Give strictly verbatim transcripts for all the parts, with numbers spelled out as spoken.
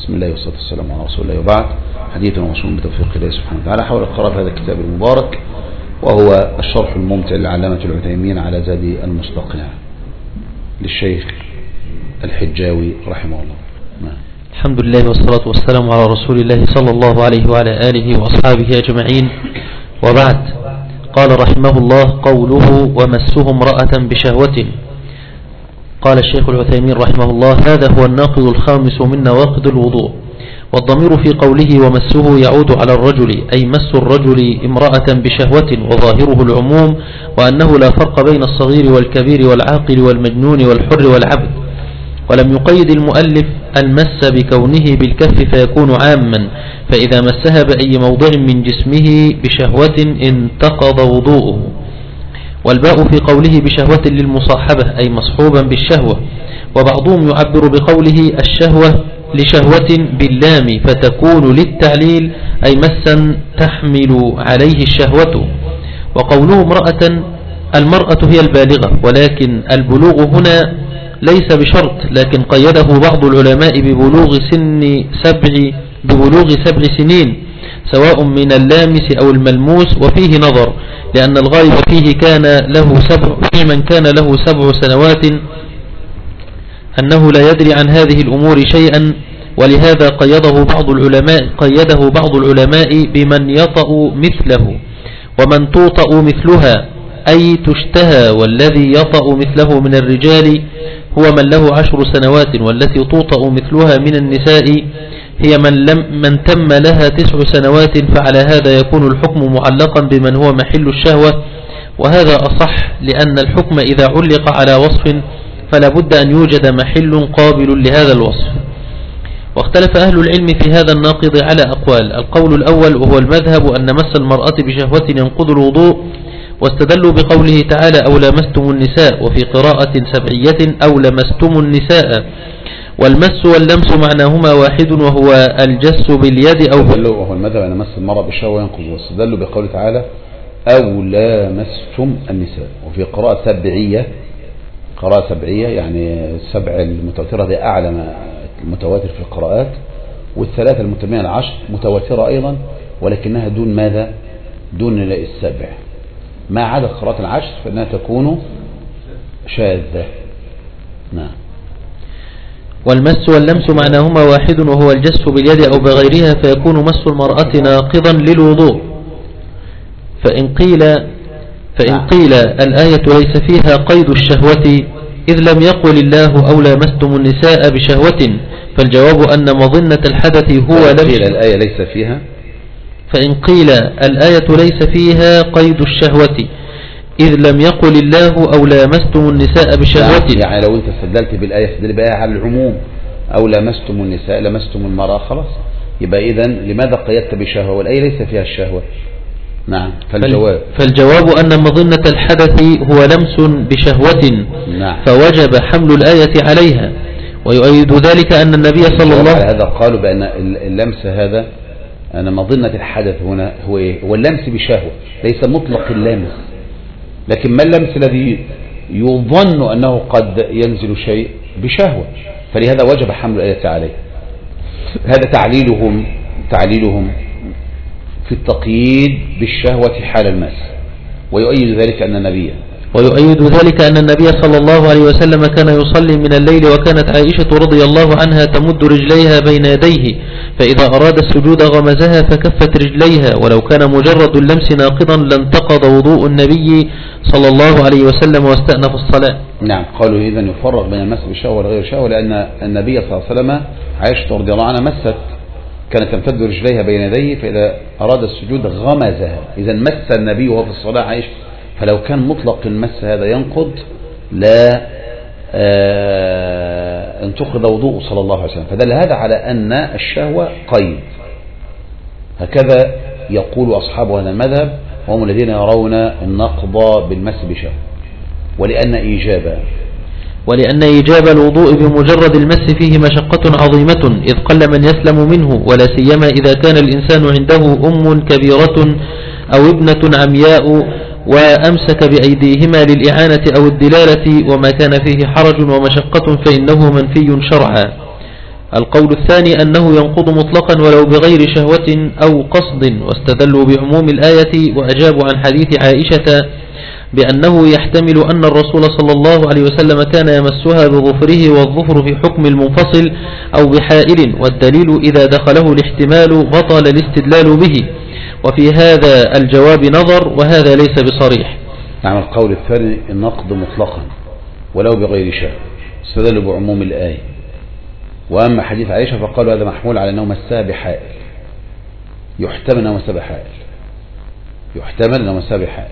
بسم الله والصلاة والسلام على رسول الله، وبعد. حديثنا موصول بتوفيق الله سبحانه وتعالى حول قراءة هذا الكتاب المبارك، وهو الشرح الممتع للعلامة العثيمين على زاد المستقنع للشيخ الحجاوي رحمه الله. نعم. الحمد لله والصلاة والسلام على رسول الله صلى الله عليه وعلى آله وأصحابه أجمعين، وبعد. قال رحمه الله: قوله ومسه امرأة بشهوة. قال الشيخ العثيمين رحمه الله: هذا هو الناقض الخامس من نواقض الوضوء. والضمير في قوله ومسه يعود على الرجل، أي مس الرجل امرأة بشهوة، وظاهره العموم، وأنه لا فرق بين الصغير والكبير والعاقل والمجنون والحر والعبد. ولم يقيد المؤلف المس بكونه بالكف فيكون عاما، فإذا مسها بأي موضع من جسمه بشهوة انتقض وضوءه. والباء في قوله بشهوة للمصاحبة، أي مصحوبا بالشهوة. وبعضهم يعبر بقوله الشهوة لشهوة باللام فتكون للتعليل، أي مسا تحمل عليه الشهوة. وقوله امرأة، المرأة هي البالغة، ولكن البلوغ هنا ليس بشرط، لكن قيده بعض العلماء ببلوغ سن سبع ببلوغ سبع سنين سواء من اللامس أو الملموس، وفيه نظر، لأن الغالب فيه كان له سبع في من كان له سبع سنوات أنه لا يدري عن هذه الأمور شيئا، ولهذا قيده بعض العلماء قيده بعض العلماء بمن يطأ مثله، ومن توطأ مثلها أي تشتهى. والذي يطأ مثله من الرجال هو من له عشر سنوات، والتي توطأ مثلها من النساء هي من, لم من تم لها تسع سنوات، فعلى هذا يكون الحكم معلقا بمن هو محل الشهوة، وهذا أصح، لأن الحكم إذا علق على وصف فلا بد أن يوجد محل قابل لهذا الوصف. واختلف أهل العلم في هذا الناقض على أقوال. القول الأول وهو المذهب أن مس المرأة بشهوة ينقض الوضوء، واستدلوا بقوله تعالى أو لمستم النساء، وفي قراءة سبعية أو لمستم النساء. والمس واللمس معناهما واحد، وهو الجس باليد أو بال... وهو المذهب أن مس المرأة بشهوة ينقض، واستدلوا بقوله تعالى أو لمستم النساء. وفي قراءة سبعية قراءة سبعية يعني السبع المتواترة دي أعلى المتواتر في القراءات، والثلاثة المتمية العشر متواترة أيضا، ولكنها دون ماذا؟ دون السبع، ما عدا قراءة العشر فإنها تكون شاذة. نعم. والمس واللمس معناهما واحد، وهو الجس باليد أو بغيرها، فيكون مس المرأة ناقضا للوضوء. فإن قيل فإن قيل الآية ليس فيها قيد الشهوة، إذ لم يقل الله أو لامستم النساء بشهوة، فالجواب أن مظنة الحدث هو لمس. الآية ليس فيها فإن قيل الآية ليس فيها قيد الشهوة، إذ لم يقل الله أو لامستم النساء بشهوة. يعني لو أنت استدلت بالآية استدل بآية على العموم، أو لامستم النساء لمستم المرأة، خلاص يبقى إذن لماذا قيدت بشهوة والآية ليس فيها الشهوة؟ نعم. فالجواب فالجواب أن مظنة الحدث هو لمس بشهوة. نعم. فوجب حمل الآية عليها. ويؤيد ذلك أن النبي صلى الله عليه وسلم هذا قالوا بأن اللمس هذا أن مظنة الحدث هنا هو إيه؟ هو اللمس بشهوة، ليس مطلق اللمس، لكن ما اللمس الذي يظن أنه قد ينزل شيء بشهوة، فلهذا وجب حمل الآية عليه. هذا تعليلهم تعليلهم في التقييد بالشهوة حال المس. ويؤيد ذلك أن النبي ويؤيد ذلك أن النبي صلى الله عليه وسلم كان يصلي من الليل، وكانت عائشة رضي الله عنها تمد رجليها بين يديه، فإذا أراد السجود غمزها فكفت رجليها، ولو كان مجرد اللمس ناقضا لانتقض وضوء النبي صلى الله عليه وسلم واستأنف الصلاة. نعم. قالوا إذن يفرق بين المس بالشهوة وغير الشهوة، لأن النبي صلى الله عليه وسلم عائشة رضي الله عنها مست، كانت تمتد رجليها بين يديه، فإذا أراد السجود غمزها. إذا مس النبي وهو في الصلاة عائشة، فلو كان مطلق المس هذا ينقض لا آه انتقض وضوءه صلى الله عليه وسلم. فدل هذا على أن الشهوة قيد. هكذا يقول أصحاب هذا المذهب، وهم الذين يرون النقض بالمس بشهوة. ولأن إيجاب ولأن إيجاب الوضوء بمجرد المس فيه مشقة عظيمة، إذ قل من يسلم منه، ولا سيما إذا كان الإنسان عنده أم كبيرة أو ابنة عمياء وأمسك بأيديهما للإعانة أو الدلالة، وما كان فيه حرج ومشقة فإنه منفي شرعا. القول الثاني أنه ينقض مطلقا ولو بغير شهوة أو قصد، واستدلوا بعموم الآية وأجابوا عن حديث عائشة بأنه يحتمل أن الرسول صلى الله عليه وسلم كان يمسها بظفره، والظفر في حكم المنفصل أو بحائل، والدليل إذا دخله الاحتمال بطل الاستدلال به، وفي هذا الجواب نظر وهذا ليس بصريح. نعم. القول الثاني النقد مطلقا ولو بغير شهوة، استدلوا بعموم الآية. وأما حديث عائشة فقالوا هذا محمول على أنه مسها بحائل، يحتمل أنه مسها بحائل، يحتمل أنه مسها بحائل،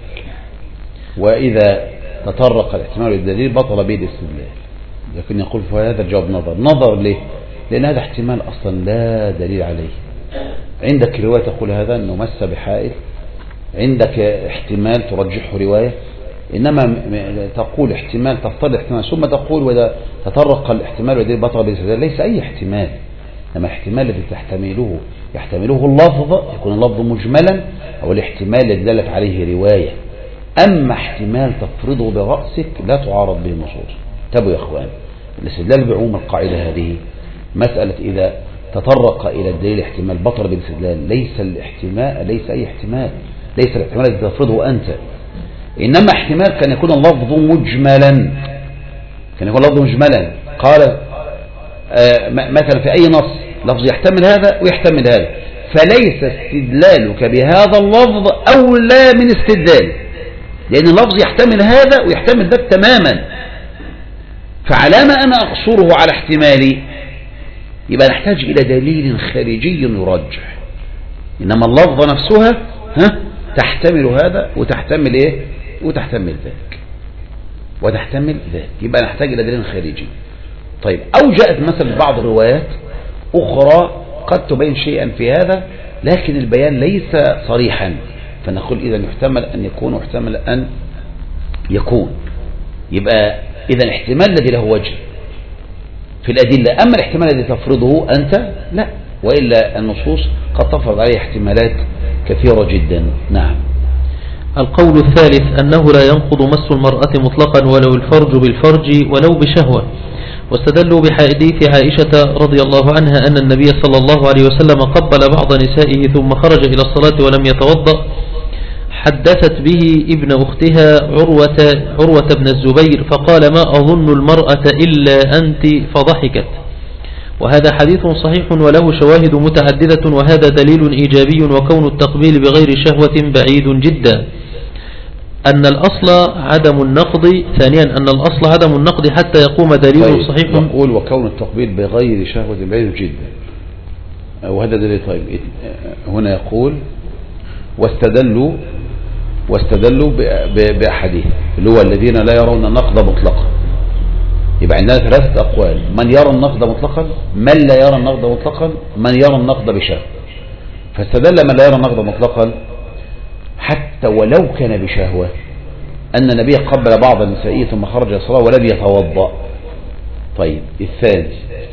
وإذا تطرق الاحتمال للدليل بطل به الاستدلال. لكن يقول فهذا الجواب نظر. نظر ليه؟ لأن هذا احتمال أصلا لا دليل عليه. عندك رواية تقول هذا أنه مس بحائل، عندك احتمال ترجحه رواية، إنما تقول احتمال تفترض احتمال ثم تقول وإذا تطرق الاحتمال والدليل بطل به الاستدلال. ليس أي احتمال، إنما الاحتمال الذي تحتمله يحتمله اللفظ يكون اللفظ مجملا، أو الاحتمال الذي دلت عليه رواية. أما احتمال تفرضه برأسك لا تعارض به النصوص. تابوا يا أخوان، الاستدلال بعموم القاعدة هذه مسألة إذا تطرق إلى الدليل احتمال بطل بالاستدلال. ليس الاحتمال، ليس أي احتمال، ليس الاحتمال الذي تفرضه أنت، إنما احتمال كان يكون اللفظ مجملا، كان يكون اللفظ مجملا. قال آه مثلا في أي نص لفظ يحتمل هذا ويحتمل هذا، فليس استدلالك بهذا اللفظ أولى من استدلال، لأن اللفظ يحتمل هذا ويحتمل ذاك تماما. فعلامة أنا أقصره على احتمالي يبقى نحتاج إلى دليل خارجي يرجح، إنما اللفظة نفسها ها تحتمل هذا وتحتمل إيه وتحتمل ذاك وتحتمل ذاك، يبقى نحتاج إلى دليل خارجي. طيب، أو جاءت مثلا بعض الروايات أخرى قد تبين شيئا في هذا لكن البيان ليس صريحا، فنقول إذا يحتمل أن يكون ويحتمل أن يكون. يبقى إذا الاحتمال الذي له وجه في الأدلة، أما الاحتمال الذي تفرضه أنت لا، وإلا النصوص قد تفرض عليه احتمالات كثيرة جدا. نعم. القول الثالث أنه لا ينقض مس المرأة مطلقا ولو الفرج بالفرج ولو بشهوة، واستدلوا بحديث عائشة رضي الله عنها أن النبي صلى الله عليه وسلم قبل بعض نسائه ثم خرج إلى الصلاة ولم يتوضأ. حدثت به ابن أختها عروة, عروة بن الزبير فقال ما أظن المرأة إلا أنت، فضحكت. وهذا حديث صحيح وله شواهد متعددة، وهذا دليل إيجابي، وكون التقبيل بغير شهوة بعيد جدا. أن الأصل عدم النقض. ثانيا أن الأصل عدم النقض حتى يقوم دليل طيب صحيح. يقول وكون التقبيل بغير شهوة بعيد جدا، وهذا دليل. طيب هنا يقول واستدلوا واستدلوا بأحاديث اللي هو الذين لا يرون النقض مطلقا. يبقى عندنا ثلاثة أقوال: من يرى النقض مطلقا، من لا يرى النقض مطلقا، من يرى النقض بشهوة. فاستدل من لا يرى النقض مطلقا حتى ولو كان بشهوة أن النبي قبل بعض النسائية ثم خرج الصلاة ولم يتوضأ. طيب الثاني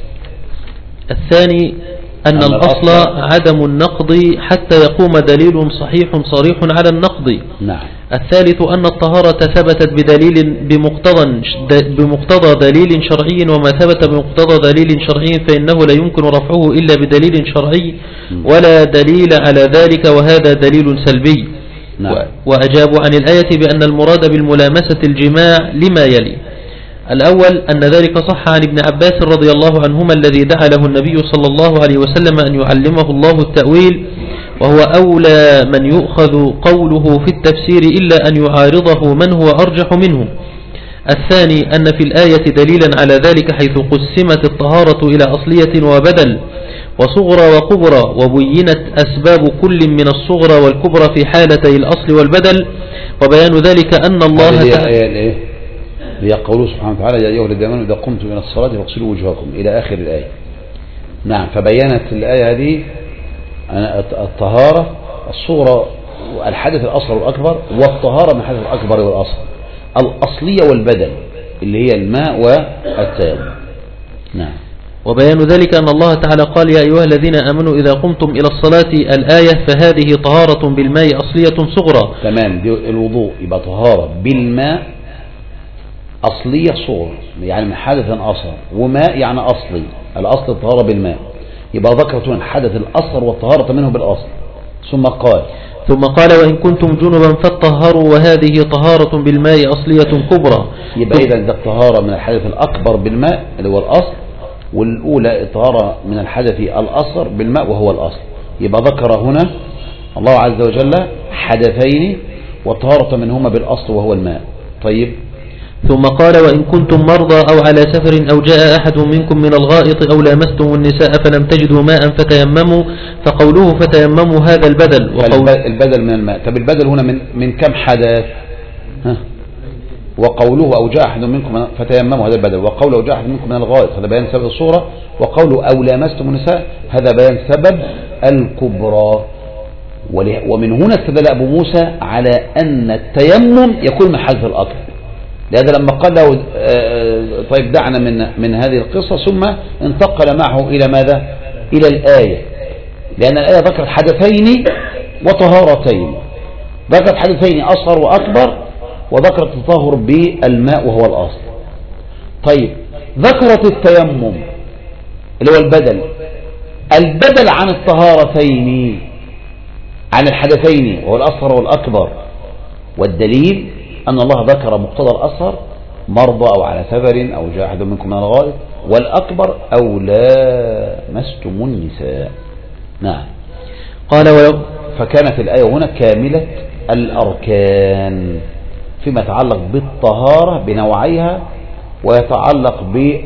الثاني أن, أن الأصل عدم النقض حتى يقوم دليل صحيح صريح على النقض. نعم. الثالث أن الطهارة ثبتت بدليل بمقتضى بمقتضى دليل شرعي، وما ثبت بمقتضى دليل شرعي فإنه لا يمكن رفعه إلا بدليل شرعي ولا دليل على ذلك، وهذا دليل سلبي. نعم. وأجابوا عن الآية بأن المراد بالملامسة الجماع لما يلي: الأول أن ذلك صح عن ابن عباس رضي الله عنهما الذي دعا له النبي صلى الله عليه وسلم أن يعلمه الله التأويل، وهو أولى من يؤخذ قوله في التفسير إلا أن يعارضه من هو أرجح منه. الثاني أن في الآية دليلا على ذلك حيث قسمت الطهارة إلى أصلية وبدل وصغرى وكبرى، وبينت أسباب كل من الصغرى والكبرى في حالتي الأصل والبدل، وبيان ذلك أن الله تعالى يقول سبحانه وتعالى: يا أيها الذين آمنوا إذا قمتم إلى الصلاة فاغسلوا وجوهكم إلى آخر الآية. نعم. فبينت الآية هذه الطهارة الصغرى، الحدث الأصغر والأكبر، والطهارة من الحدث الأكبر والأصغر، الأصلية والبدل اللي هي الماء والتيمم. نعم. وبيان ذلك أن الله تعالى قال: يا أيها الذين آمنوا إذا قمتم إلى الصلاة الآية، فهذه طهارة بالماء أصلية صغرى. تمام. دي الوضوء يبقى طهارة بالماء أصلية صور يعني من حدث أثر، وماء يعني أصلي، الأصل الطهارة بالماء، يبقى ذكرت من حدث الأثر والطهارة منه بالأصل. ثم قال ثم قال وإن كنتم جنبا فاطهروا وهذه طهارة بالماء أصلية كبرى. يبقى إذا ده الطهارة من الحدث الأكبر بالماء اللي هو الأصل، والأولى الطهارة من الحدث الأصغر بالماء وهو الأصل. يبقى ذكر هنا الله عز وجل حدثين وطهارة منهما بالأصل وهو الماء. طيب ثم قال وإن كنتم مرضى أو على سفر أو جاء أحد منكم من الغائط أو لامستم النساء فلم تجدوا ماء فتيمموا، فقوله فتيمموا هذا البدل وقول البدل من الماء. طب البدل هنا من من كم حدث؟ ها وقوله أو جاء أحد منكم فتيمموا هذا البدل، وقوله أو جاء أحد منكم من الغائط هذا بيان سبب الصورة، وقوله أو لامستم النساء هذا بيان سبب الكبرى. ومن هنا استدل أبو موسى على أن التيمم يكون من حدث الأكبر، لهذا لما قال له طيب دعنا من من هذه القصة ثم انتقل معه إلى ماذا؟ إلى الآية، لأن الآية ذكرت حدثين وطهارتين، ذكرت حدثين أصغر وأكبر، وذكرت التطهر بالماء وهو الأصل. طيب ذكرت التيمم اللي هو البدل، البدل عن الطهارتين عن الحدثين وهو الأصغر والأكبر، والدليل أن الله ذكر مقتضى الأصغر مرضى أو على سفر أو جاء أحد منكم من الغائط، والأكبر أو لامستم النساء. نعم. قال ولو فكانت الآية هنا كاملة الأركان فيما يتعلق بالطهارة بنوعيها، ويتعلق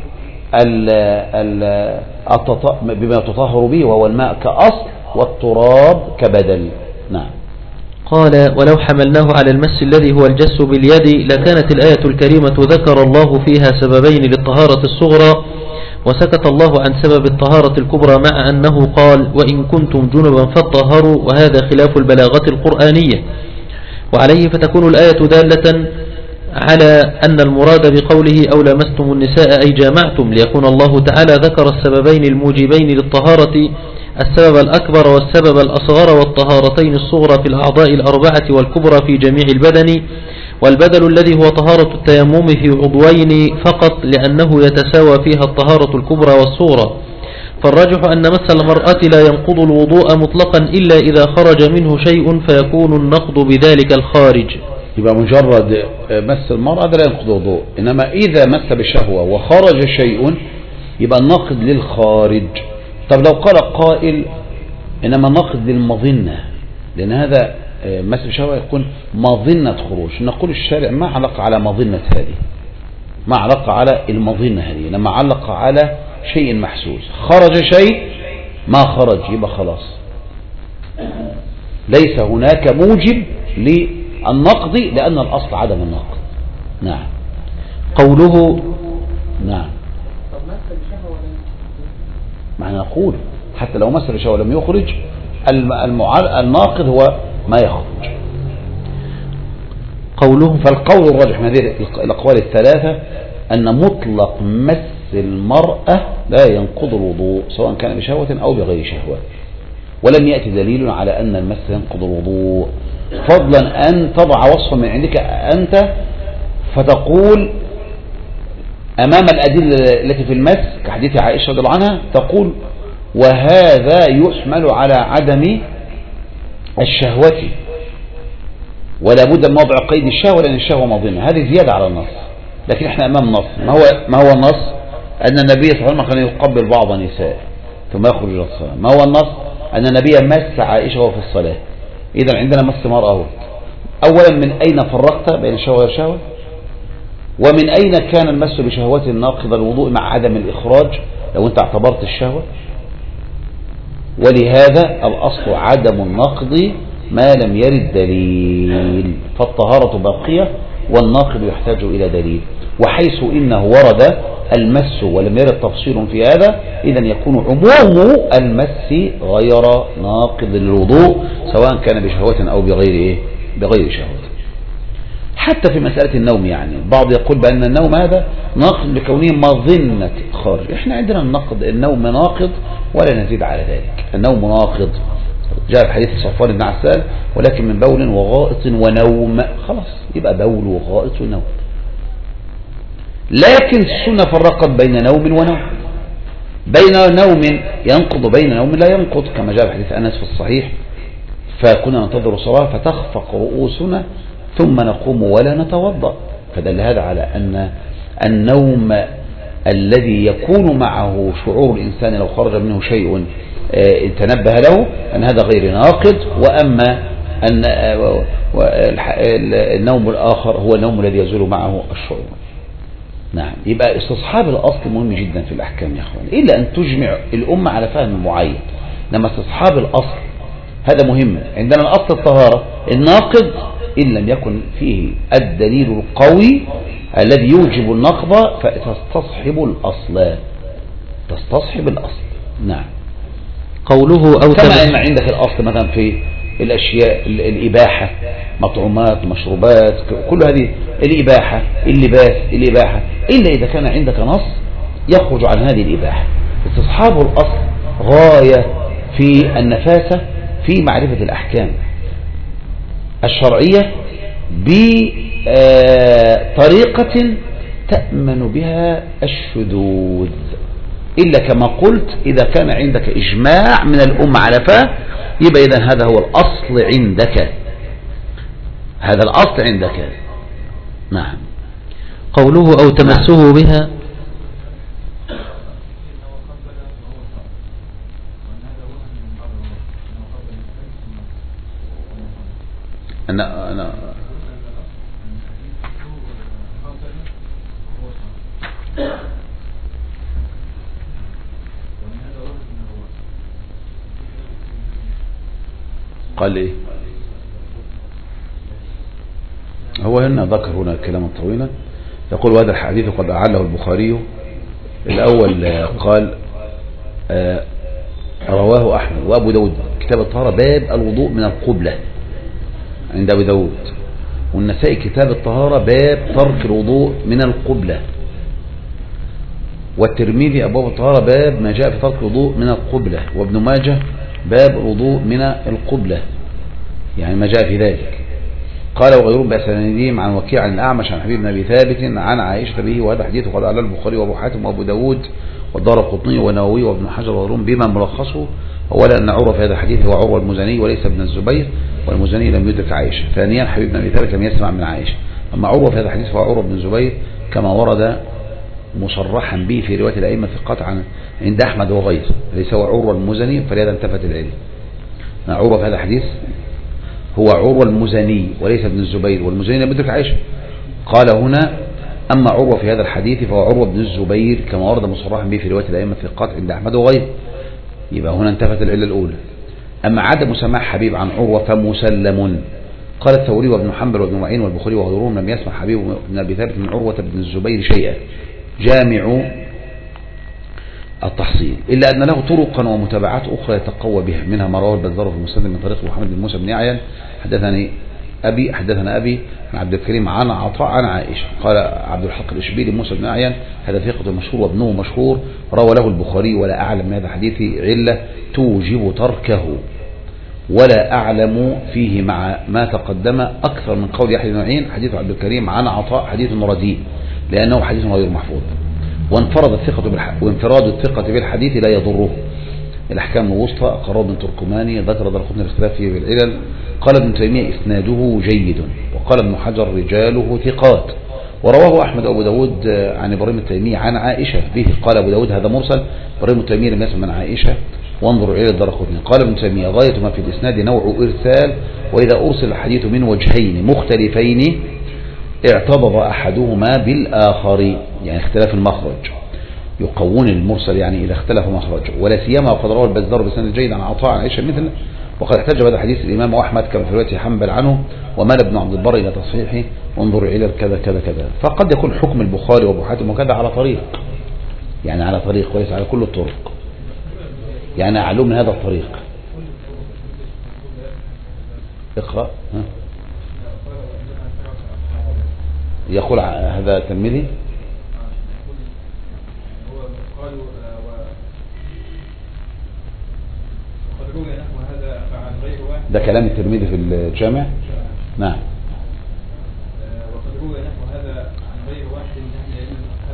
بما يتطهر به وهو الماء كأصل والتراب كبدل. نعم. قال ولو حملناه على المس الذي هو الجس باليد لكانت الآية الكريمة ذكر الله فيها سببين للطهارة الصغرى، وسكت الله عن سبب الطهارة الكبرى مع أنه قال وإن كنتم جنبا فاطهروا، وهذا خلاف البلاغة القرآنية، وعليه فتكون الآية دالة على أن المراد بقوله أو لمستم النساء أي جامعتم، ليكون الله تعالى ذكر السببين الموجبين للطهارة، السبب الأكبر والسبب الأصغر، والطهارتين الصغرى في الأعضاء الأربعة والكبرى في جميع البدن، والبدل الذي هو طهارة التيمم في عضوين فقط، لأنه يتساوى فيها الطهارة الكبرى والصغرى. فالراجح أن مس المرأة لا ينقض الوضوء مطلقا إلا إذا خرج منه شيء فيكون النقض بذلك الخارج. يبقى مجرد مس المرأة لا ينقض الوضوء، إنما إذا مس بشهوة وخرج شيء يبقى النقض للخارج. طب لو قال قائل إنما النقض للمظنة، لأن هذا مس بشهوة يكون مظنة خروج، نقول الشارع ما علق على مظنة هذه، ما علق على المظنة هذه، لما علق على شيء محسوس، خرج شيء ما خرج يبقى خلاص ليس هناك موجب للنقض، لأن الأصل عدم النقض. نعم. قوله نعم معنى نقول حتى لو مس بشهوة لم يخرج الناقض هو ما يخرج. قوله فالقول الراجح من هذه الأقوال الثلاثة أن مطلق مس المرأة لا ينقض الوضوء سواء كان بشهوة أو بغير شهوة، ولم يأتي دليل على أن المس ينقض الوضوء، فضلا أن تضع وصفا من عندك أنت فتقول أمام الأدلة التي في المس كحديث عائشة رضي الله عنها تقول وهذا يحمل على عدم الشهوة ولا بد من وضع قيد الشهوة لأن الشهوة مظنة، هذه زيادة على النص، لكن احنا أمام نص. ما هو ما هو النص؟ أن النبي صلى الله عليه وسلم كان يقبل بعض نساء ثم يخرج إلى الصلاة. ما هو النص؟ أن النبي مس عائشة وهو في الصلاة. إذا عندنا مس مرأة. أولا من أين فرقت بين الشهوة والشهوة؟ ومن أين كان المس بشهوة ناقض الوضوء مع عدم الإخراج لو أنت اعتبرت الشهوة؟ ولهذا الأصل عدم النقض ما لم يرد دليل، فالطهارة باقية والناقض يحتاج إلى دليل، وحيث إنه ورد المس ولم يرد تفصيل في هذا إذن يكون عموم المس غير ناقض للوضوء سواء كان بشهوة أو بغير إيه؟ بغير شهوة. حتى في مسألة النوم، يعني البعض يقول بأن النوم هذا ناقض لكونه مظنة خارج، احنا عندنا النقض النوم ناقض ولا نزيد على ذلك، النوم ناقض جاء في حديث صفوان بن عسال ولكن من بول وغائط ونوم، خلاص يبقى بول وغائط ونوم. لكن السنة فرقت بين نوم ونوم، بين نوم ينقض وبين نوم لا ينقض، كما جاء في حديث أنس في الصحيح: فكنا ننتظر الصلاة فتخفق رؤوسنا ثم نقوم ولا نتوضأ. فدل هذا على أن النوم الذي يكون معه شعور الإنسان لو خرج منه شيء تنبه له أن هذا غير ناقض، وأما أن النوم الآخر هو النوم الذي يزول معه الشعور. نعم، يبقى استصحاب الأصل مهم جدا في الأحكام يا أخوان، إلا أن تجمع الأمة على فهم معين، إنما استصحاب الأصل هذا مهم. عندنا الأصل الطهارة الناقض إن لم يكن فيه الدليل القوي الذي يوجب النقض فتستصحب الأصل، تستصحب الأصل. نعم. قوله أو كما أن عندك الأصل مثلا في الأشياء الإباحة، مطعومات، مشروبات، كل هذه الإباحة، اللباس الإباحة، إلا إذا كان عندك نص يخرج عن هذه الإباحة. استصحاب الأصل غاية في النفاسة في معرفة الأحكام الشرعية بطريقة تأمن بها الشذوذ، إلا كما قلت إذا كان عندك إجماع من الأمة على فاه، يبقى إذن هذا هو الأصل عندك، هذا الأصل عندك. نعم. قوله أو تمسه بها أنا أنا قال لي هو هنا ذكر هنا كلاما طويلا، يقول: وهذا الحديث قد أعله البخاري. الأول قال آه رواه أحمد وأبو داود كتاب الطهارة باب الوضوء من القبلة عند أبي داود، والنسائي كتاب الطهارة باب ترك الوضوء من القبلة، والترمذي أبواب الطهارة باب ما جاء في ترك الوضوء من القبلة، وابن ماجه باب الوضوء من القبلة، يعني ما جاء في ذلك. قال وغيرهم بأسانيدهم عن وكيع عن الأعمش عن حبيب بن أبي ثابت عن عائشة به، وهذا حديث قد أعلاه البخاري وأبو حاتم وأبو داود والدارقطني والنووي وابن حجر وغيرهم بما ملخصه. أولا أن عروة في هذا الحديث هو عروة المزني وليس ابن الزبير، والمزني لم يدرك عائشة. ثانيا حبيب بن أبي ثابت لم يسمع من عائشة. أما عروة في هذا الحديث فهو عروة بن الزبير كما ورد مصرحا به في رواية الأئمة الثقات عن عند أحمد وغيره، ليس هو عروة المزني، فلهذا التفت العلم. عروة في هذا الحديث هو عروة المزني وليس ابن الزبير، والمزني لم يدرك عائشة. قال هنا: أما عروة في هذا الحديث فهو عروة بن الزبير كما ورد مصرحا به في رواية الأئمة الثقات عند أحمد وغيره. يبقى هنا انتفت العلة الأولى. أما عدم سماع حبيب عن عروة فمسلم. قال الثوري وابن حنبل وابن معين والبخاري وغيرهم لم يسمع حبيب بن أبي ثابت من عروة بن الزبير شيئا. جامع التحصيل، إلا أن له طرقا ومتابعات أخرى يتقوى بها، منها ما رواه البزار في المسند من طريق محمد بن موسى بن عيان حدثني أبي حدثنا أبي عن عبد الكريم عن عطاء عن عائشة. قال عبد الحق الإشبيلي موسى بن عيان هذا ثقة مشهور وابنه مشهور، روى له البخاري، ولا أعلم من هذا الحديث علة توجب تركه، ولا أعلم فيه مع ما تقدم أكثر من قول يحيى بن معين حديث عبد الكريم عن عطاء حديث رديء لأنه حديث غير محفوظ، وانفرد الثقة بالحديث وانفراد الثقة بالحديث لا يضره. الأحكام الوسطى أقرار بن تركماني ذكر دارقطني الاختلاف فيه بالعلل. قال ابن تيمية إسناده جيد، وقال ابن حجر رجاله ثقات، ورواه أحمد أبو داود عن إبراهيم التيمية عن عائشة به. قال أبو داود هذا مرسل، إبراهيم التيمية لم يسمع من عائشة، وانظر إلى الدارقطني. قال ابن تيمية غاية ما في الإسناد نوع إرسال، وإذا أرسل الحديث من وجهين مختلفين اعتضد أحدهما بالآخر، يعني اختلاف المخرج يقوون المرسل يعني إذا اختلف مخرج، ولا سيما وقد رواه البزار بسند جيد عن عطاء عن عائشة مثل. وقد احتج بهذا الحديث الإمام أحمد كما في رواية حنبل عنه، ومال ابن عبد البر إلى تصحيحه وانظر إلى كذا كذا كذا. فقد يكون حكم البخاري وابو حاتم وكذا على طريق، يعني على طريق وليس على كل الطرق، يعني أعلم من هذا الطريق. اقرأ. ها؟ يقول هذا الترمذي ده كلام الترمذي في الجامع. نعم. وقد روي نحو هذا عن غير واحد من اهل العلم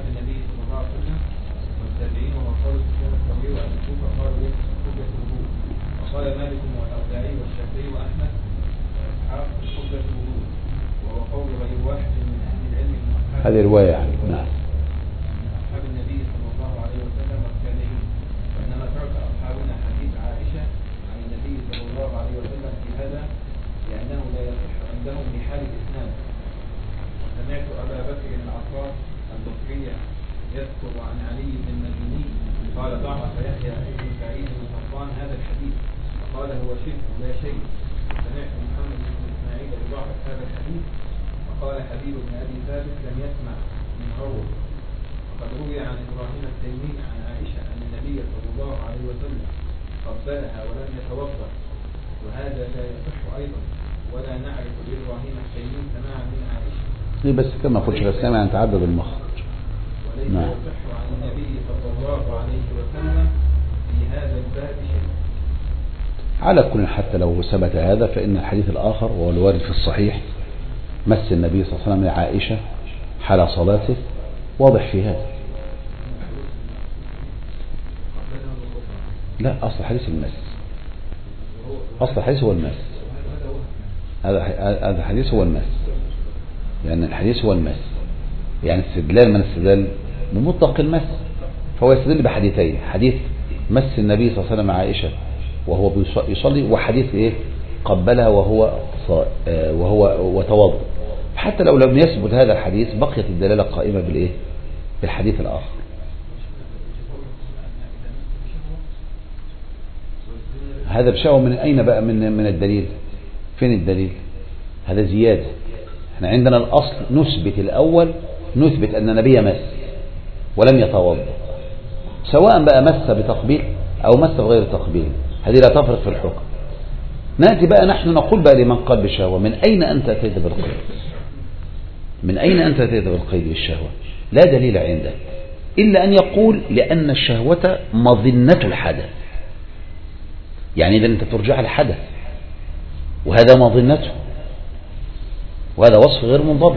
حجة الوضوء. وقال مالك والأوزاعي والشافعي وأحمد وإسحاق حجة الوضوء، وهو قول غير واحد من أهل العلم من أصحاب هذه رواية يعني. نعم. من أصحاب النبي صلى الله عليه وسلم والتابعين. وإنما ترك أصحابنا حديث عائشة عن النبي صلى الله عليه وسلم في هذا لأنه لا يصح عندهم بحال الإسلام. وسمعت أبا بكر العطار البصري يذكر عن علي بن المديني قال ضعف يحيى بن سعيد بن صفوان هذا الحديث وقال هو شرك لا شيء. سمعت محمد بن اسماعيل يضعف هذا الحديث وقال حبيب بن ابي ثابت لم يسمع من عروه. وقد روي عن ابراهيم التيمي عن عائشه ان النبي صلى الله عليه وسلم قبلها ولم يتوضا، وهذا لا يصح ايضا، ولا نعرف لابراهيم التيمي سماعا من عائشه. ليه بس كما قلت لك السامع أن تعدد المخرج. وليس نعم. يصح عن النبي صلى الله عليه وسلم في هذا الباب شيء. على كل حتى لو ثبت هذا فإن الحديث الآخر وهو الوارد في الصحيح مس النبي صلى الله عليه وسلم لعائشة حال صلاته واضح في هذا. لا، أصل الحديث المس، أصل الحديث هو المس. هذا هذا الحديث هو المس، يعني الحديث هو المس، يعني استدلال من استدلال بمطلق المس، فهو يستدل بحديثين: حديث مس النبي صلى الله عليه وسلم عائشة وهو يصلي، وحديث ايه قبلها وهو وهو وتوضأ. حتى لو لم يثبت هذا الحديث بقيت الدلالة قائمة بالايه بالحديث الآخر. هذا بشأو من أين بقى من من الدليل؟ فين الدليل؟ هذا زيادة. احنا عندنا الأصل نثبت الأول، نثبت أن النبي مس ولم يتوضأ، سواء بقى مس بتقبيل أو مس بغير تقبيل، هذه لا تفرق في الحكم. نأتي بقى نحن نقول بقى لمن قال بالشهوة: من أين أنت أتيت بالقيد؟ من أين أنت أتيت بالقيد بالشهوة؟ لا دليل عندك إلا أن يقول لأن الشهوة مظنة الحدث، يعني إذا أنت ترجع الحدث وهذا مظنته، وهذا وصف غير منضبط.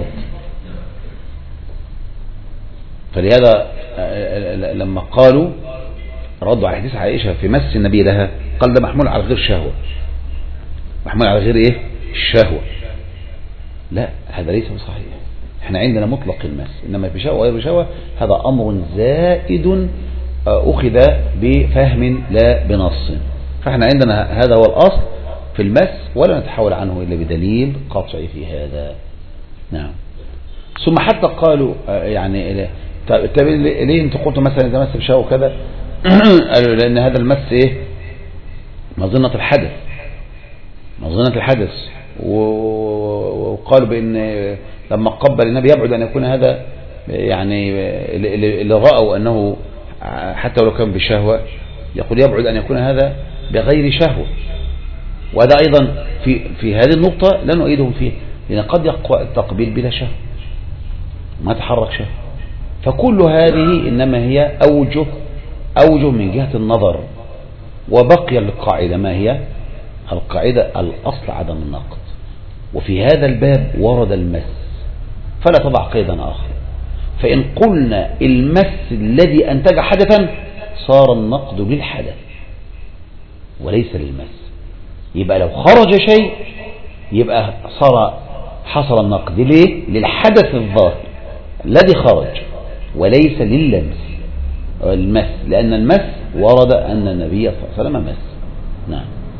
فلهذا لما قالوا ردوا على حديث عائشة في مس النبي لها قال ده محمول على غير شهوة، محمول على غير ايه الشهوة. لا، هذا ليس صحيح. احنا عندنا مطلق المس، انما في شهوة غير شهوة هذا امر زائد اخذ بفهم لا بنص. فاحنا عندنا هذا هو الاصل في المس، ولا نتحول عنه الا بدليل قطعي في هذا. نعم. ثم حتى قالوا يعني طب ليه انت قلت مثلا اذا مس بشهوة كذا؟ قالوا لان هذا المس ايه مظنة الحدث، مظنة الحدث. وقالوا بان لما قبل النبي يبعد ان يكون هذا يعني اللي رأوا انه حتى ولو كان بشهوة يقول يبعد ان يكون هذا بغير شهوة. وهذا ايضا في في هذه النقطة لا نؤيدهم فيه، لان قد يقوى التقبيل بلا شهوة ما تحرك شهوة. فكل هذه انما هي اوجه اوجه من جهة النظر. وبقي القاعدة ما هي القاعدة؟ الأصل عدم النقد. وفي هذا الباب ورد المس، فلا تضع قيدا آخر. فإن قلنا المس الذي أنتج حدثا صار النقد للحدث وليس للمس. يبقى لو خرج شيء يبقى صار حصل النقد ليه؟ للحدث الظاهر الذي خرج وليس لللمس المس، لأن المس ورد أن النبي صلى الله عليه وسلم مس. نعم.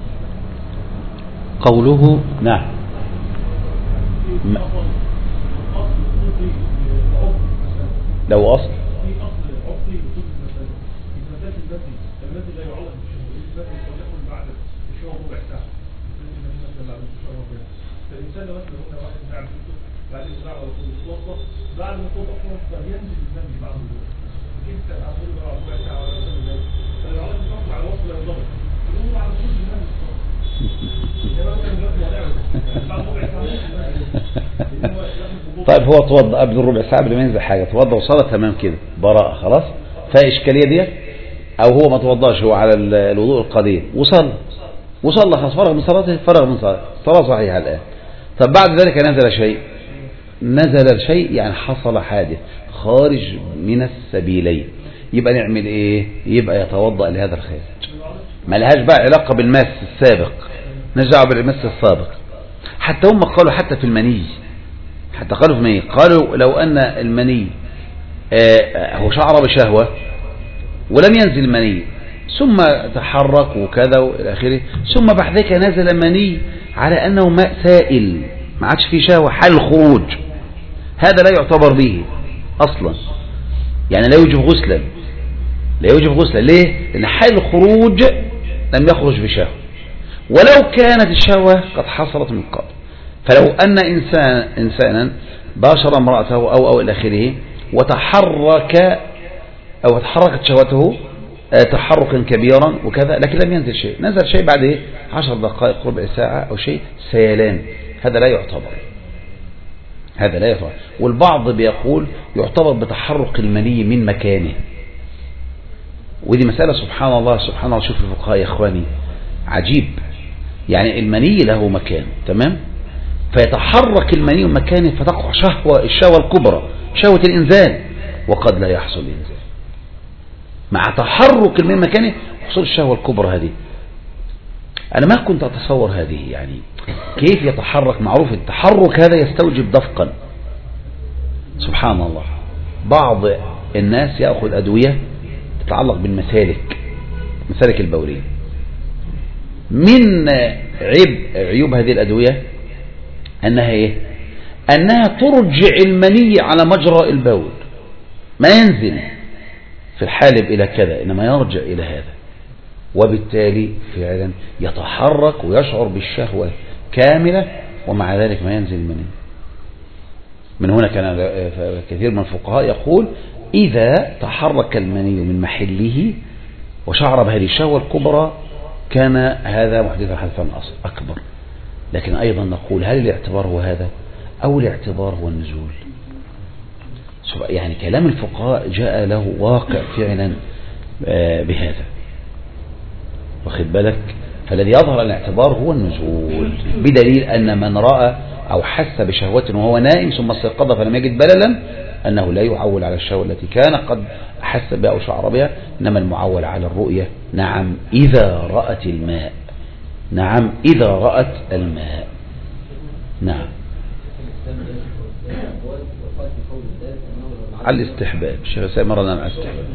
قوله نعم. م... لو أصل بعد ما يكون أصلا ينزل الذنب بعد الوقت انت اقول له ربع ساعه ولا ثلث ساعه فلو عملت فقط على وصل لو ضغط يقوم على طول الذنب طيب هو توضأ قبل الربع ساعة قبل ما ينزل حاجة، توضأ وصلى تمام كده براءة خلاص، فيها إشكالية دي. أو هو ما توضأش، هو على الوضوء القديم وصلى وصلى خلاص، فرغ من صلاته، فرغ من صلاته، صلاة صحيحة الآن. طب بعد ذلك نزل شيء، نزل شيء يعني حصل حادث خارج من السبيلين، يبقى نعمل ايه؟ يبقى يتوضأ لهذا الخارج. ما لهاش بقى علاقة بالمس السابق، نرجع بالمس السابق. حتى هم قالوا حتى في المني، حتى قالوا في المني، قالوا لو أن المني آه هو شعر بشهوة ولم ينزل المني ثم تحرك وكذا وإلى آخره، ثم بعد ذلك نزل المني على أنه ماء سائل ما عادش فيه شهوة حال الخروج، هذا لا يعتبر به أصلا، يعني لا يوجب غسلا، لا يوجب غسلا. ليه؟ لأن حال الخروج لم يخرج بشهوة، ولو كانت الشهوة قد حصلت من قبل. فلو أن إنسان إنسانا باشر امرأته أو أو إلى آخره وتحرك أو تحركت شهوته تحركا كبيرا وكذا، لكن لم ينزل شيء، نزل شيء بعد إيه؟ عشر دقائق ربع ساعة أو شيء سيلان، هذا لا يعتبر، هذا لا يعتبر. والبعض بيقول يعتبر بتحرك المني من مكانه، ودي مسألة سبحان الله سبحان الله. شوف الفقهاء يا إخواني عجيب، يعني المني له مكان تمام، فيتحرك المني من مكانه فتقع شهوة الشهوة الكبرى شهوة الإنزال، وقد لا يحصل الإنزال مع تحرك من مكانه حصول الشهوة الكبرى. هذه أنا ما كنت أتصور هذه، يعني كيف يتحرك؟ معروف التحرك هذا يستوجب دفقا، سبحان الله. بعض الناس يأخذ أدوية تتعلق بالمسالك، مسالك البولية. من عيب عيوب هذه الأدوية أنها إيه؟ أنها ترجع المني على مجرى البول، ما ينزل في الحالب إلى كذا، إنما يرجع إلى هذا، وبالتالي فعلا يتحرك ويشعر بالشهوة كاملة ومع ذلك ما ينزل المني. من هنا كان كثير من الفقهاء يقول إذا تحرك المني من محله وشعر بهذه الشهوة الكبرى كان هذا محدثا حدثا أكبر. لكن أيضا نقول هل الاعتبار هو هذا أو الاعتبار هو النزول؟ يعني كلام الفقهاء جاء له واقع فعلا بهذا، واخد بالك؟ فالذي يظهر الاعتبار هو النزول، بدليل أن من رأى أو حس بشهوة وهو نائم ثم استيقظ فلم يجد بللا أنه لا يعول على الشهوة التي كان قد حس بها أو شعر بها، إنما المعول على الرؤية. نعم إذا رأت الماء، نعم إذا رأت الماء. نعم على الاستحباب، الشيخ سامي مرنا على الاستحباب.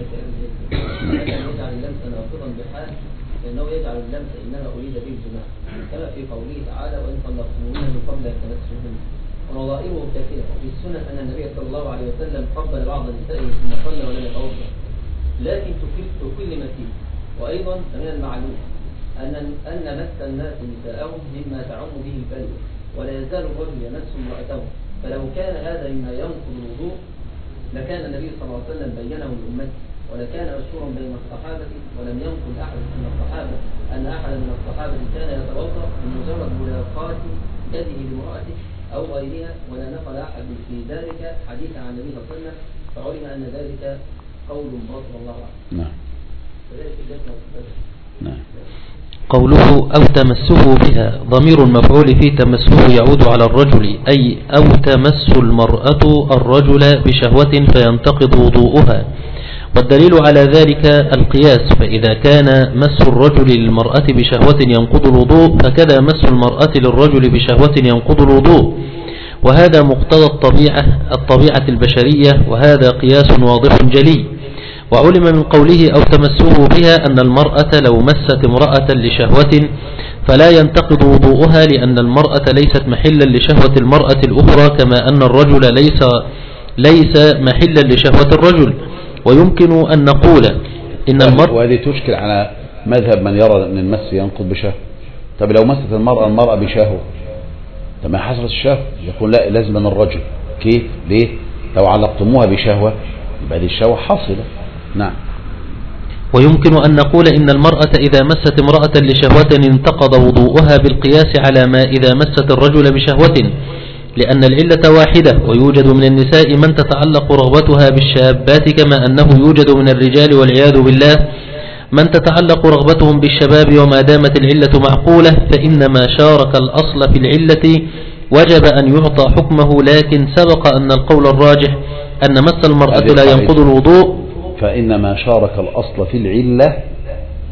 لأنه يجعل اللمس إنما أريد به الجماع، كما في قوله تعالى وإن طلقتموهن من قبل أن تمسوهن. ونظائره كثيرة في السنة أن النبي صلى الله عليه وسلم قبل بعض نسائه ثم صلى ولم يتوضأ، لكن تكلم فيه. وأيضا من المعلوم أن أن مس الناس نساءهم مما تعم به البلوى، ولا يزال الرجل يمس امرأته، فلو كان هذا مما ينقض الوضوء لكان النبي صلى الله عليه وسلم بينه لأمته، ولكان مشهورا بين الصحابة، ولم ينقل أحد من الصحابة أن أحد من الصحابة كان يتوضأ بمجرد ملاقاة يده لامرأته أو غيرها، ولا نقل أحد في ذلك حديث عن النبي صلى الله عليه وسلم، فعلم أن ذلك قول باطل الله أعلم. نعم. نعم. قوله أو تمسه بها، ضمير المفعول في تمسه يعود على الرجل، أي أو تمس المرأة الرجل بشهوة فينتقض وضوءها. والدليل على ذلك القياس، فإذا كان مس الرجل للمرأة بشهوة ينقض الوضوء فكذا مس المرأة للرجل بشهوة ينقض الوضوء، وهذا مقتضى الطبيعة الطبيعة البشرية، وهذا قياس واضح جلي. وعلم من قوله أو تمسه بها أن المرأة لو مست امرأة لشهوة فلا ينتقض وضوءها، لأن المرأة ليست محلا لشهوة المرأة الأخرى، كما أن الرجل ليس ليس محلا لشهوة الرجل. ويمكن أن نقول إن المرأة، وهذه تشكل على مذهب من يرى أن المس ينقض بشهوة. طب لو مست المرأة المرأة بشهوة طب ما حصلت الشهوة، يقول لا لازم من الرجل. كيف؟ ليه؟ لو علقتموها بشهوة يبقى هذه الشهوة حاصلة. نعم. ويمكن أن نقول إن المرأة إذا مست امرأة لشهوة انتقض وضوءها بالقياس على ما إذا مست الرجل بشهوة، لأن العلة واحدة، ويوجد من النساء من تتعلق رغبتها بالشابات كما أنه يوجد من الرجال والعياذ بالله من تتعلق رغبتهم بالشباب، وما دامت العلة معقولة فإنما شارك الأصل في العلة وجب أن يعطى حكمه. لكن سبق أن القول الراجح أن مس المرأة لا ينقض الوضوء، فإنما شارك الأصل في العلة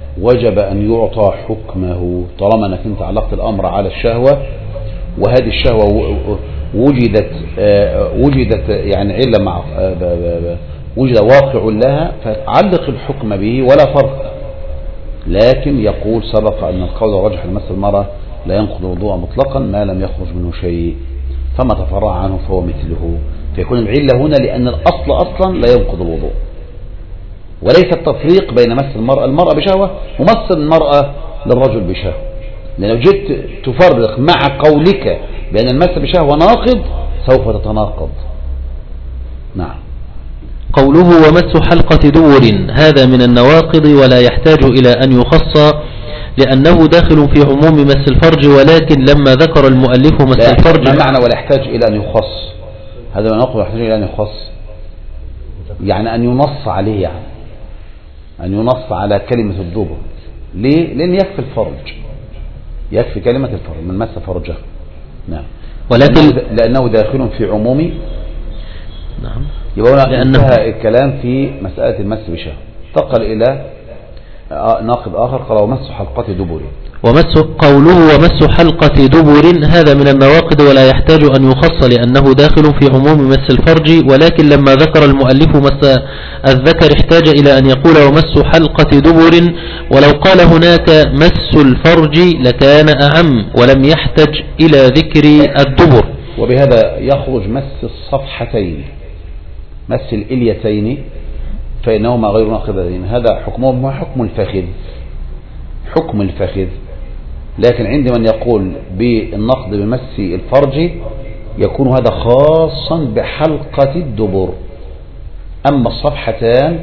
وجب أن يعطى حكمه طالما أنك أنت علقت الأمر على الشهوة، وهذه الشهوة وجدت وجدت يعني علة مع وجد واقع لها، فعلق الحكم به ولا فرق. لكن يقول سبق أن القول الراجح لمس المرأة لا ينقض الوضوء مطلقا ما لم يخرج منه شيء، فما تفرع عنه فهو مثله. فيكون العلة هنا لأن الأصل أصلا لا ينقض الوضوء، وليس التفريق بين مس المرأة المرأة بشهوة ومس المرأة للرجل بشهوة. لأن لو جيت تفرق مع قولك بأن المس بشهوة ناقض سوف تتناقض. نعم. قوله ومس حلقة دور هذا من النواقض ولا يحتاج إلى أن يخص لأنه داخل في عموم مس الفرج، ولكن لما ذكر المؤلف مس الفرج. ما معنى ولا يحتاج إلى أن يخص؟ هذا نقول يحتاج إلى أن يخص يعني أن ينص عليه، يعني أن ينص على كلمة الدبر. ليه؟ لأن يكفي الفرج، يكفي كلمة الفرج من مس فرجه. نعم. ولكن لأنه داخل في عموم. نعم. يبقى انتهى الكلام في مسألة المس بشهوة، انتقل إلى ناقض آخر قال ومس حلقة دبر. ومس قوله ومس حلقة دبر هذا من النواقض ولا يحتاج أن يخص لأنه داخل في عموم مس الفرج، ولكن لما ذكر المؤلف مس الذكر احتاج إلى أن يقول ومس حلقة دبر، ولو قال هناك مس الفرج لكان أعم ولم يحتج إلى ذكر الدبر. وبهذا يخرج مس الصفحتين مس الإليتين فإنهما غير ناقضتين. هذا حكمهما حكم الفخذ، حكم الفخذ. لكن عند من يقول بالنقض بمس الفرج يكون هذا خاصا بحلقة الدبر. أما الصفحتان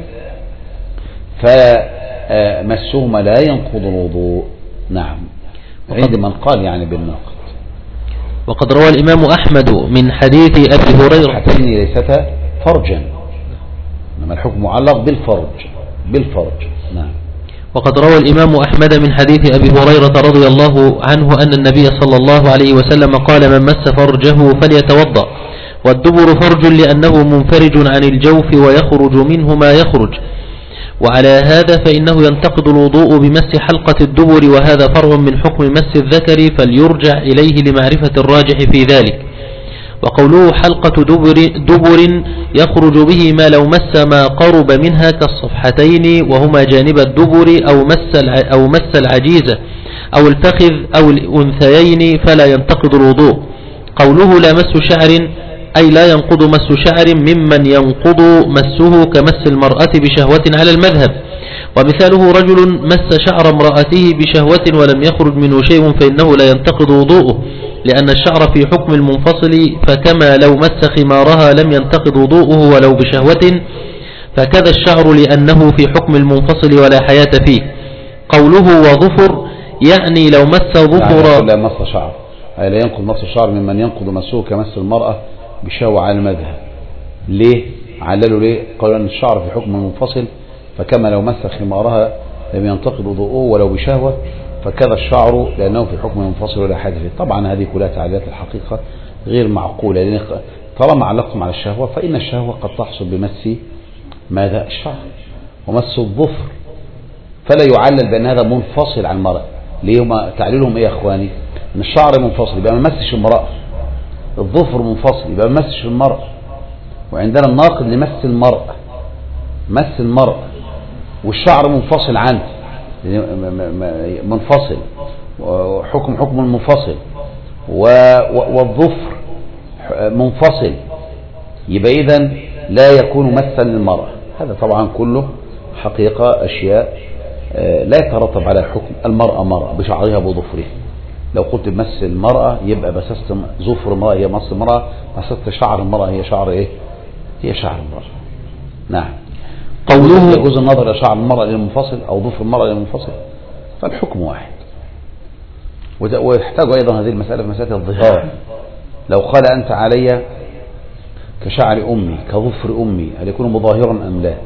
فمسهما لا ينقض الوضوء. نعم. عند من قال يعني بالنقض. وقد روى الإمام أحمد من حديث أبي هريرة الصفحتين ليستا فرجا، إنما الحكم معلق بالفرج بالفرج. نعم. وقد روى الإمام أحمد من حديث أبي هريرة رضي الله عنه أن النبي صلى الله عليه وسلم قال من مس فرجه فليتوضأ، والدبر فرج لأنه منفرج عن الجوف ويخرج منه ما يخرج، وعلى هذا فإنه ينتقض الوضوء بمس حلقة الدبر، وهذا فرع من حكم مس الذكر فليرجع إليه لمعرفة الراجح في ذلك. وقوله حلقة دبر, دبر يخرج به ما لو مس ما قرب منها كالصفحتين وهما جانب الدبر أو مس, أو مس العجيزة أو الفخذ أو الأنثيين فلا ينتقض الوضوء. قوله لا مس شعر أي لا ينقض مس شعر ممن ينقض مسه كمس المرأة بشهوة على المذهب، ومثاله رجل مس شعر امرأته بشهوة ولم يخرج منه شيء فإنه لا ينتقض وضوءه، لأن الشعر في حكم المنفصل، فكما لو مس خمارها لم ينتقض وضوءه ولو بشهوة فكذا الشعر لأنه في حكم المنفصل ولا حياة فيه. قوله وظفر يعني لو مس ظفر لا مس شعر أي لا ينقض مس الشعر ممن ينقض مسه كمس المرأة بشهوة على المذهب. ليه؟ عللوا ليه؟ قالوا أن الشعر في حكم المنفصل، فكما لو مس خمارها لم ينتقض وضوءه ولو بشهوة فكذا الشعر لأنه في حكم منفصل ولا حاجة فيه. طبعا هذه كلها تعليلات الحقيقة غير معقولة، لأن طالما علقتم على الشهوة فإن الشهوة قد تحصل بمس ماذا؟ الشعر ومس الظفر، فلا يعلل بأن هذا منفصل عن المرأة. ليه؟ تعليلهم إيه يا أخواني؟ أن الشعر منفصل يبقى ما مسش المرأة، الظفر منفصل يبقى ما مسش المرأة، وعندنا الناقض لمس المرأة مس المرأة والشعر منفصل عنه منفصل حكم حكم المنفصل والظفر منفصل، يبقى إذن لا يكون مسا للمرأة. هذا طبعا كله حقيقة أشياء لا يترتب على حكم المرأة مرأة بشعرها بظفرها. لو قلت بمس المرأة يبقى بسست ظفر المرأة هي مس المرأة، بسست شعر المرأة هي شعر إيه؟ هي شعر المرأة. نعم. قوله يجوز النظر إلى شعر المرأة للمنفصل أو ظفر المرأة للمنفصل، فالحكم واحد. ويحتاج أيضا هذه المسألة في مسألة الظهار. لو قال أنت علي كشعر أمي كظفر أمي هل يكون مظاهرا أم لا؟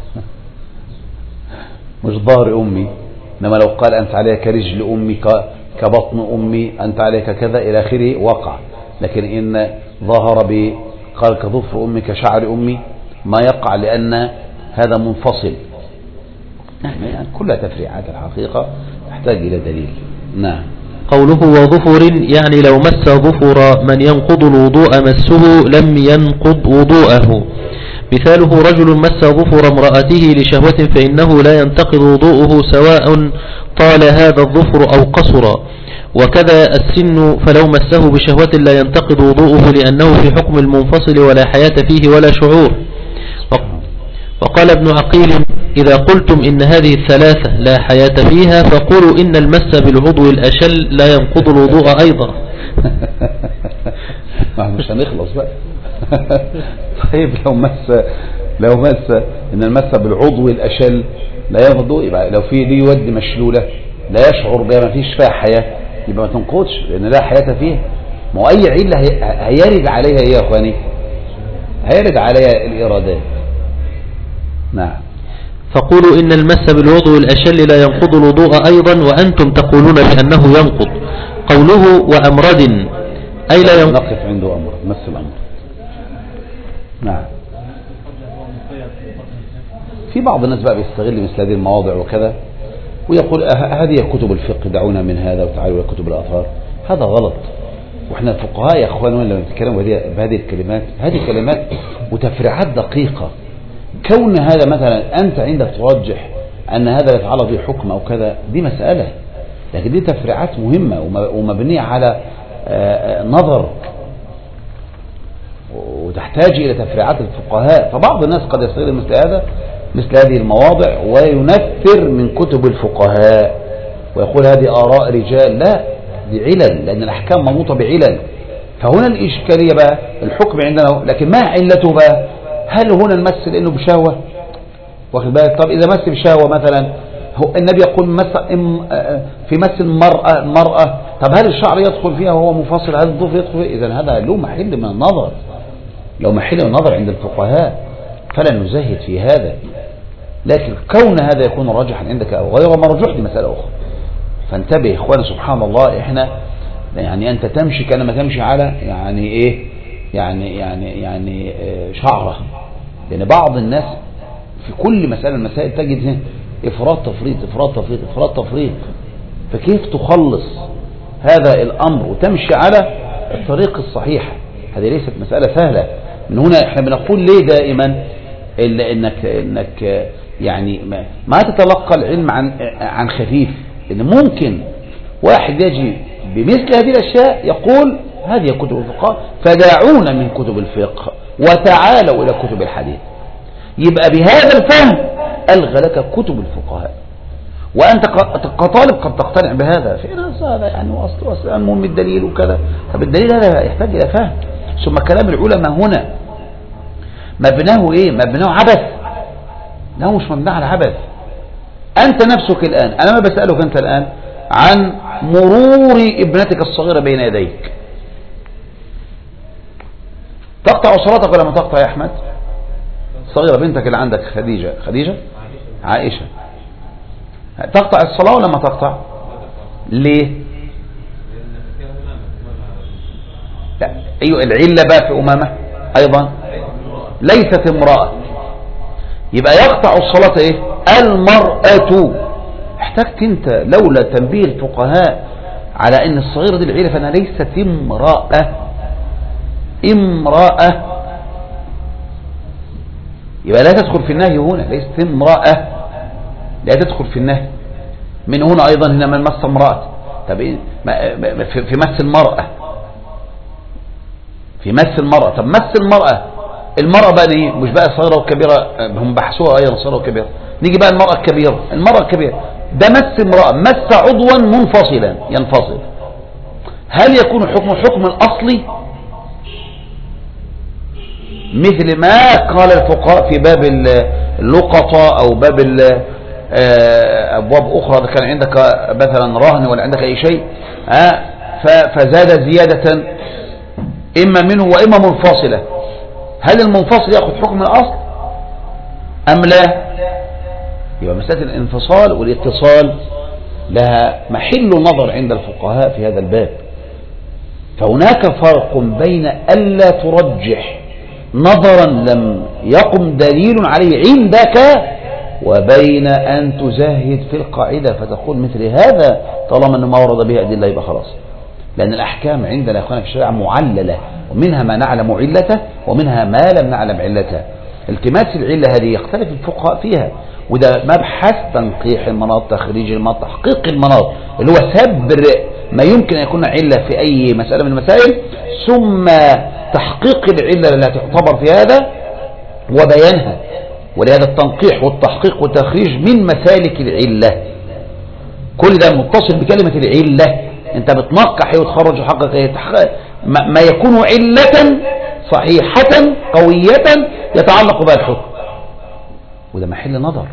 مش ظهر أمي، إنما لو قال أنت علي كرجل أمي كبطن أمي أنت علي كذا إلى آخره وقع. لكن إن ظهر بقال كظفر أمي كشعر أمي ما يقع، لأن هذا منفصل يعني كلها تفريعات الحقيقة تحتاج إلى دليل. نعم. قوله وظفر يعني لو مس ظفر من ينقض الوضوء مسه لم ينقض وضوءه. مثاله رجل مس ظفر امرأته لشهوة فإنه لا ينتقض وضوءه سواء طال هذا الظفر أو قصر. وكذا السن فلو مسه بشهوة لا ينتقض وضوءه لأنه في حكم المنفصل ولا حياة فيه ولا شعور. وقال ابن عقيل إذا قلتم إن هذه الثلاثة لا حياة فيها فقولوا إن المس بالعضو الأشل لا ينقض الوضوء أيضا. مش هنخلص بقى. طيب لو مس لو مس إن المس بالعضو الأشل لا ينقض، يبقى لو في دي ود مشلولة لا يشعر بها ما فيش فيها حياة يبقى ما تنقضش لأن لا حياة فيها. ما هو أي علة هيرد عليها إيه يا أخواني؟ هيرد عليها الإرادات. نعم. فقولوا إن المس بالوضوء الأشل لا ينقض الوضوء أيضا وأنتم تقولون بأنه ينقض. قوله وأمرد أي لا ينقض. نقف عنده أمر مس الأمر. نعم. في بعض الناس بقى بيستغل مثل هذه المواضع وكذا ويقول هذه كتب الفقه دعونا من هذا وتعالوا إلى كتب الآثار. هذا غلط. واحنا الفقهاء يا اخوان لما نتكلم بهذه الكلمات هذه كلمات وتفريعات دقيقة. كون هذا مثلا أنت عندك ترجح أن هذا يتعلق به حكم أو كذا دي مسألة، لكن دي تفريعات مهمة ومبنية على نظر وتحتاج إلى تفريعات الفقهاء. فبعض الناس قد يستغل مثل هذا مثل هذه المواضع وينفر من كتب الفقهاء ويقول هذه آراء رجال. لا، دي علل لأن الأحكام مربوطة بعلل. فهنا الإشكالية بقى الحكم عندنا، لكن ما علته بقى؟ هل هنا المس لأنه بشهوة؟ واخد بالك؟ طب إذا مس بشهوة مثلا هو النبي يقول مس في مس المرأة المرأة طب هل الشعر يدخل فيها وهو منفصل؟ هل الضفر يدخل فيها؟ إذا هذا له محل من النظر، له محل من النظر عند الفقهاء، فلا نزهد في هذا. لكن كون هذا يكون راجحا عندك أو غيره مرجوح لمسألة أخرى. فانتبه إخواني سبحان الله، إحنا يعني أنت تمشي كأنما تمشي على يعني إيه يعني يعني يعني شعرة. لأن بعض الناس في كل مسألة المسائل تجد إفراط تفريط إفراط تفريط إفراط تفريط. فكيف تخلص هذا الأمر وتمشي على الطريق الصحيح؟ هذه ليست مسألة سهلة. من هنا إحنا بنقول ليه دائما إلا إنك إنك يعني ما تتلقى العلم عن عن خفيف. لأن ممكن واحد يجي بمثل هذه الأشياء يقول هذه كتب الفقه فدعونا من كتب الفقه وتعالوا إلى كتب الحديث. يبقى بهذا الفهم ألغى لك كتب الفقهاء، وأنت كطالب قد تقتنع بهذا في ناس هذا يعني وأصل وأصل المهم الدليل وكذا. طب الدليل هذا يحتاج إلى فهم. ثم كلام العلماء هنا مبناه إيه؟ مبناه عبث. لا مش مبناه على عبث. أنت نفسك الآن أنا ما بسألك أنت الآن عن مرور ابنتك الصغيرة بين يديك، تقطع صلاتك ولا ما تقطع يا أحمد؟ صغيرة بنتك اللي عندك خديجة خديجة عائشة تقطع الصلاة ولا ما تقطع؟ ليه؟ لا أيوة العلة بقى في أمامة أيضا ليست امرأة، يبقى يقطع الصلاة إيه؟ المرأة. احتجت انت لولا تنبيه الفقهاء على ان الصغيرة دي العيلة فانها ليست امرأة امرأة يبقى لا تدخل في النهي هنا. ليست امرأة لا تدخل في النهي. من هنا ايضا هنا من مس امرأة. طب إيه؟ في مس المرأة في مس المرأة طب مس المرأة المرأة بقى ايه؟ مش بقى صغيرة وكبيرة، هم بحثوها ايضا صغيرة وكبيرة. نيجي بقى المرأة الكبيرة المرأة الكبيرة ده مس امرأة مس عضوا منفصلا ينفصل، هل يكون حكم حكم الأصلي مثل ما قال الفقهاء في باب اللقطة أو باب أبواب أخرى؟ كان عندك مثلا رهن ولا عندك أي شيء فزاد زيادة إما منه وإما منفصلة، هل المنفصل يأخذ حكم الأصل أم لا؟ يبقى مسألة الانفصال والاتصال لها محل نظر عند الفقهاء في هذا الباب. فهناك فرق بين ألا ترجح نظرا لم يقم دليل عليه عندك وبين أن تزهد في القاعدة فتقول مثل هذا طالما أنه ما ورد به أدلة يبقى خلاص. لأن الأحكام عندنا أخوانا في الشريعة معللة، ومنها ما نعلم علته ومنها ما لم نعلم علته. التماس العلة هذه يختلف الفقهاء فيها، وده مبحث تنقيح المناط، تخريج المناط، تحقيق المناط، اللي هو سبر ما يمكن أن يكون علة في أي مسألة من المسائل، ثم تحقيق العلة التي تعتبر في هذا وبيانها. ولهذا التنقيح والتحقيق والتخريج من مسالك العلة، كل ده متصل بكلمة العلة. انت بتنقح وتخرج وحقق ايه؟ ما يكون علة صحيحة قوية يتعلق بها الحكم، وده محل نظر.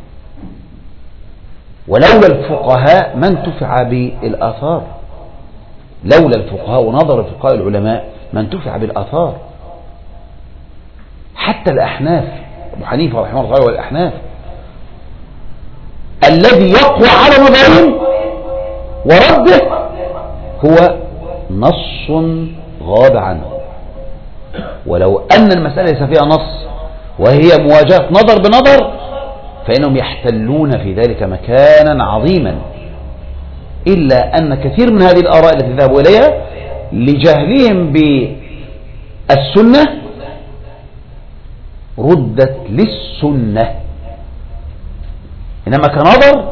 ولولا الفقهاء ما انتفع بالآثار، لولا الفقهاء ونظر الفقهاء العلماء ما انتفع بالآثار. حتى الأحناف، أبو حنيفة رحمه الله والأحناف، الذي يقوى على نظرهم ورده هو نص غاب عنه. ولو أن المسألة ليس فيها نص وهي مواجهة نظر بنظر فإنهم يحتلون في ذلك مكانا عظيما، إلا أن كثير من هذه الآراء التي ذهبوا إليها لجهلهم بالسنة ردت للسنة. إنما كنظر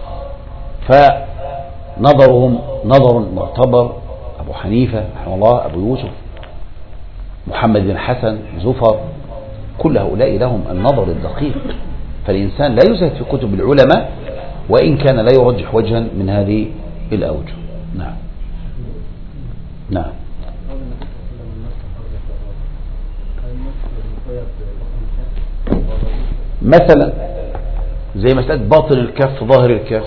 فنظرهم نظر معتبر. أبو حنيفة رحمه الله، أبو يوسف، محمد بن حسن، زفر، كل هؤلاء لهم النظر الدقيق. فالإنسان لا يزهد في كتب العلماء وإن كان لا يرجح وجها من هذه الأوجه. نعم نعم. مثلا زي مسألة باطن الكف ظاهر الكف،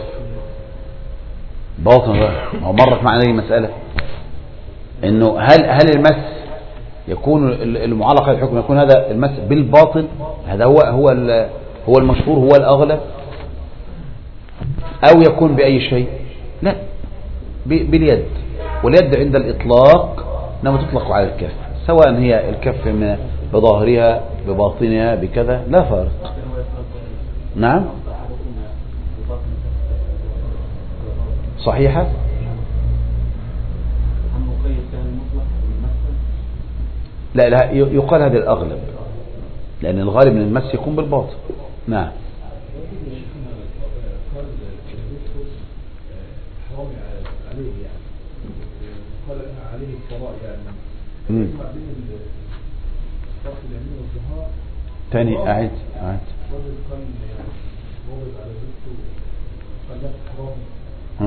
باطن ظاهر. مرت معنا هذه المسألة انه هل هل المس يكون المعلقة الحكم يكون هذا المس بالباطن، هذا هو هو هو المشهور هو الأغلب، أو يكون بأي شيء؟ لا، باليد. واليد عند الإطلاق إنما تطلق على الكف، سواء هي الكف بظاهرها بباطنها بكذا لا فارق. نعم صحيحة. لا لا يقال هذا الأغلب، لأن الغالب من المس يكون بالباطن. نعم. امم تاني أعد أعد ها.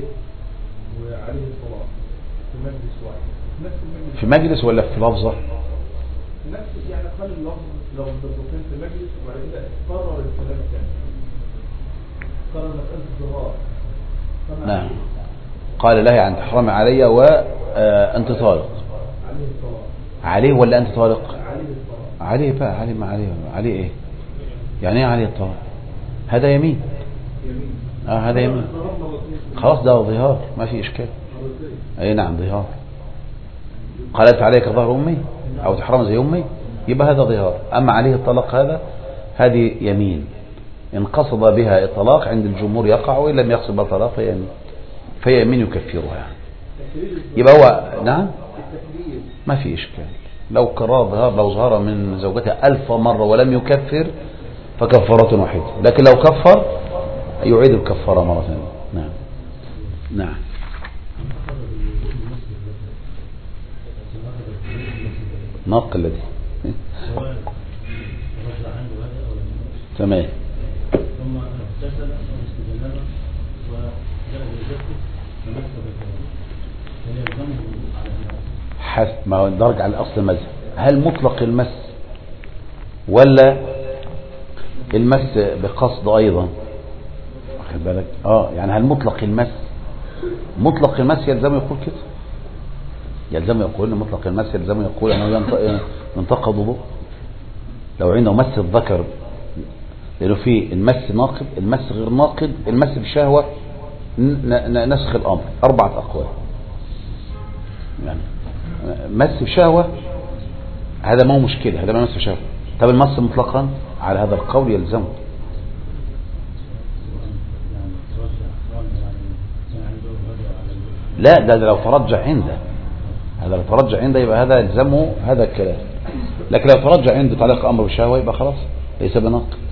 في مجلس ولا في لفظة؟ نفس يعني قال اللفظ لو ضبطين في مجلس وبعد كده قرر الكلام الثاني، قرر مسألة الظهار. نعم. قال له يعني تحرم علي وأنت طالق. عليه الطلاق. عليه ولا أنت طالق؟ عليه الطلاق. عليه بقى. عليه ما عليه عليه إيه؟ يعني إيه عليه الطلاق؟ هذا يمين. يمين. آه هذا يمين. خلاص ده ظهار ما في إشكال. أي نعم ظهار. قالت عليك ظهر أمي أو تحرم زي أمي يبقى هذا ظهار. أما عليه الطلاق هذا هذه يمين، إن قصد بها الطلاق عند الجمهور يقع، وإن لم يقصد بها الطلاق فهي يمين، فهي يمين يكفرها. يبقى هو نعم ما في إشكال. لو كرر ظهار، لو ظهر من زوجته ألف مرة ولم يكفر فكفارة واحدة، لكن لو كفر يعيد الكفارة مرة ثانية. نعم نعم. ناق الذي تمام. ثم اغتسل واستجنب وجاء بزوجته فمس بالثوب فيلزمه على الناس حسب ما هو درج على الاصل المذهب. هل مطلق المس ولا المس بقصد ايضا؟ واخد بالك؟ اه يعني هل مطلق المس مطلق المس يلزم يقول كده، يلزم يقول ان مطلق المس يلزم يقول انه ينتقض وضوء لو عنده مس الذكر، لانه في المس ناقض، المس غير ناقض، المس بشهوه نسخ الامر اربعه اقوال. يعني مس بشهوه هذا ما هو مشكله، هذا ما مس بشهوه. طب المس مطلقا على هذا القول يلزمه لا ده, ده لو ترجع عنده، هذا لو ترجع عنده يبقى هذا يلزمه هذا الكلام، لكن لو ترجع عنده تعليق أمر بالشهوة يبقى خلاص ليس بناقض.